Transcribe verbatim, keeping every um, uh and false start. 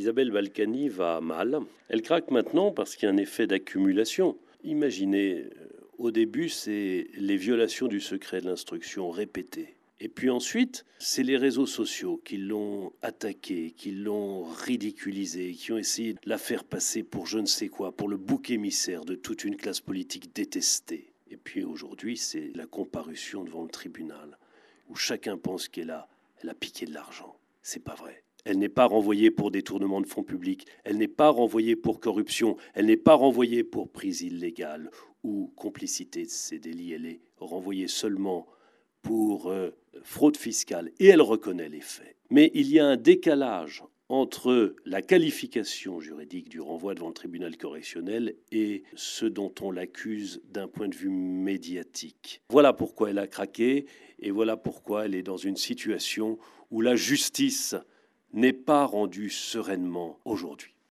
Isabelle Balkany va mal. Elle craque maintenant parce qu'il y a un effet d'accumulation. Imaginez, au début, c'est les violations du secret de l'instruction répétées. Et puis ensuite, c'est les réseaux sociaux qui l'ont attaquée, qui l'ont ridiculisée, qui ont essayé de la faire passer pour je ne sais quoi, pour le bouc émissaire de toute une classe politique détestée. Et puis aujourd'hui, c'est la comparution devant le tribunal, où chacun pense qu'elle a, elle a piqué de l'argent. C'est pas vrai. Elle n'est pas renvoyée pour détournement de fonds publics, elle n'est pas renvoyée pour corruption, elle n'est pas renvoyée pour prise illégale ou complicité de ces délits. Elle est renvoyée seulement pour euh, fraude fiscale, et elle reconnaît les faits. Mais il y a un décalage entre la qualification juridique du renvoi devant le tribunal correctionnel et ce dont on l'accuse d'un point de vue médiatique. Voilà pourquoi elle a craqué, et voilà pourquoi elle est dans une situation où la justice n'est pas rendue sereinement aujourd'hui.